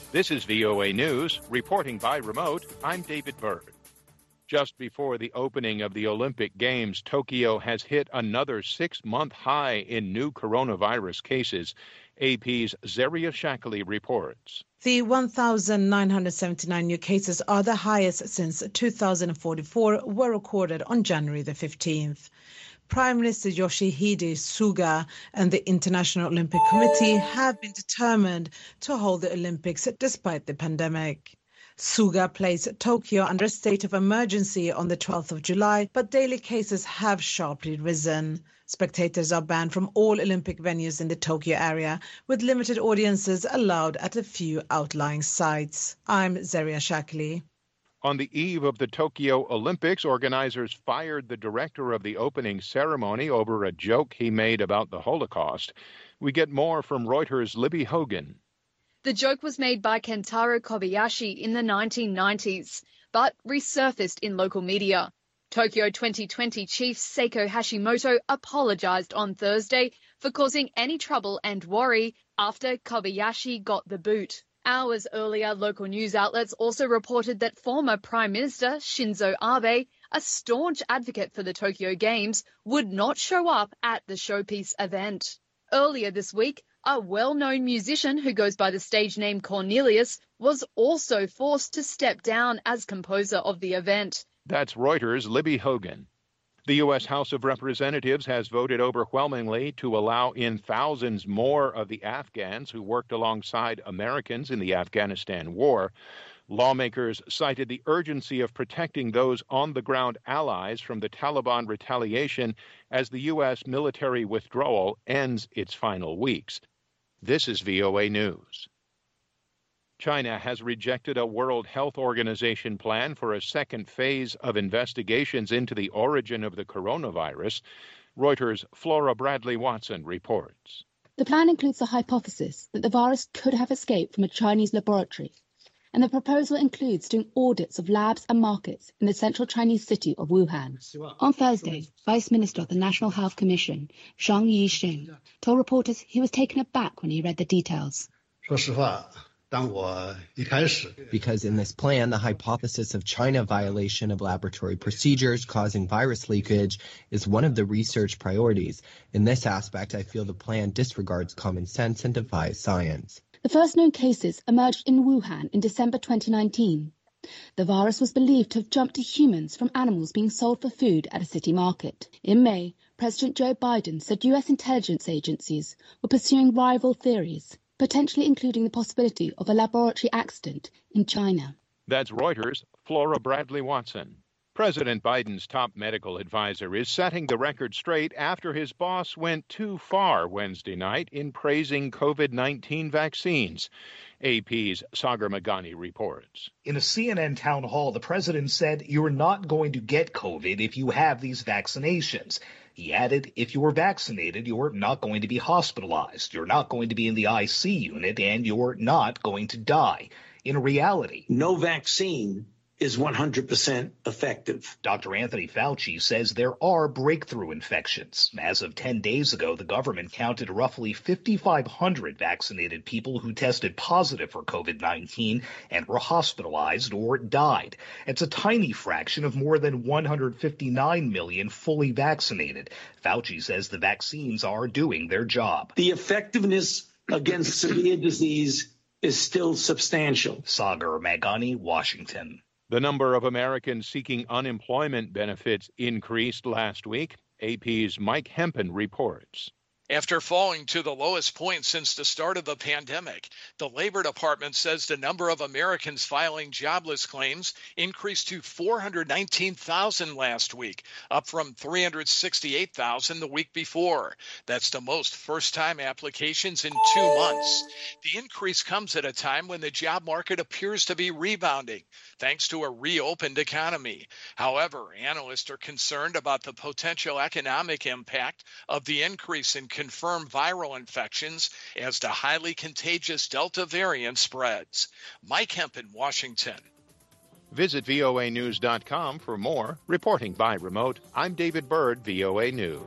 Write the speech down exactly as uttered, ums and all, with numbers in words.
This is V O A News. Reporting by remote, I'm David Byrd. Just before the opening of the Olympic Games, Tokyo has hit another six-month high in new coronavirus cases. A P's Zaria Shakali reports. The one thousand nine hundred seventy-nine new cases are the highest since two thousand forty-four were recorded on January the fifteenth. Prime Minister Yoshihide Suga and the International Olympic Committee have been determined to hold the Olympics despite the pandemic. Suga placed Tokyo under a state of emergency on the twelfth of July, but daily cases have sharply risen. Spectators are banned from all Olympic venues in the Tokyo area, with limited audiences allowed at a few outlying sites. I'm Zaria Shakali. On the eve of the Tokyo Olympics, organizers fired the director of the opening ceremony over a joke he made about the Holocaust. We get more from Reuters' Libby Hogan. The joke was made by Kentaro Kobayashi in the nineteen nineties, but resurfaced in local media. Tokyo twenty twenty chief Seiko Hashimoto apologized on Thursday for causing any trouble and worry after Kobayashi got the boot. Hours earlier, local news outlets also reported that former Prime Minister Shinzo Abe, a staunch advocate for the Tokyo Games, would not show up at the showpiece event. Earlier this week, a well-known musician who goes by the stage name Cornelius was also forced to step down as composer of the event. That's Reuters' Libby Hogan. The U S House of Representatives has voted overwhelmingly to allow in thousands more of the Afghans who worked alongside Americans in the Afghanistan war. Lawmakers cited the urgency of protecting those on-the-ground allies from the Taliban retaliation as the U S military withdrawal ends its final weeks. This is V O A News. China has rejected a World Health Organization plan for a second phase of investigations into the origin of the coronavirus. Reuters' Flora Bradley Watson reports. The plan includes the hypothesis that the virus could have escaped from a Chinese laboratory, and the proposal includes doing audits of labs and markets in the central Chinese city of Wuhan. On Thursday, Vice Minister of the National Health Commission, Zhang Yisheng, told reporters he was taken aback when he read the details. Because in this plan, the hypothesis of China violation of laboratory procedures causing virus leakage is one of the research priorities. In this aspect, I feel the plan disregards common sense and defies science. The first known cases emerged in Wuhan in December twenty nineteen. The virus was believed to have jumped to humans from animals being sold for food at a city market. In May, President Joe Biden said U S intelligence agencies were pursuing rival theories, potentially including the possibility of a laboratory accident in China. That's Reuters' Flora Bradley Watson. President Biden's top medical advisor is setting the record straight after his boss went too far Wednesday night in praising COVID nineteen vaccines. A P's Sagar Magani reports. In a C N N town hall, the president said, "You're not going to get COVID if you have these vaccinations." He added, if you were vaccinated, you're not going to be hospitalized, you're not going to be in the I C unit, and you're not going to die. In reality, no vaccine is one hundred percent effective. Doctor Anthony Fauci says there are breakthrough infections. As of ten days ago, the government counted roughly fifty-five hundred vaccinated people who tested positive for COVID nineteen and were hospitalized or died. It's a tiny fraction of more than one hundred fifty-nine million fully vaccinated. Fauci says the vaccines are doing their job. The effectiveness against severe disease is still substantial. Sagar Magani, Washington. The number of Americans seeking unemployment benefits increased last week. A P's Mike Hempen reports. After falling to the lowest point since the start of the pandemic, the Labor Department says the number of Americans filing jobless claims increased to four hundred nineteen thousand last week, up from three hundred sixty-eight thousand the week before. That's the most first-time applications in two months. The increase comes at a time when the job market appears to be rebounding, thanks to a reopened economy. However, analysts are concerned about the potential economic impact of the increase in confirmed viral infections as the highly contagious Delta variant spreads. Mike Hempen, Washington. Visit V O A news dot com for more. Reporting by remote, I'm David Byrd, V O A News.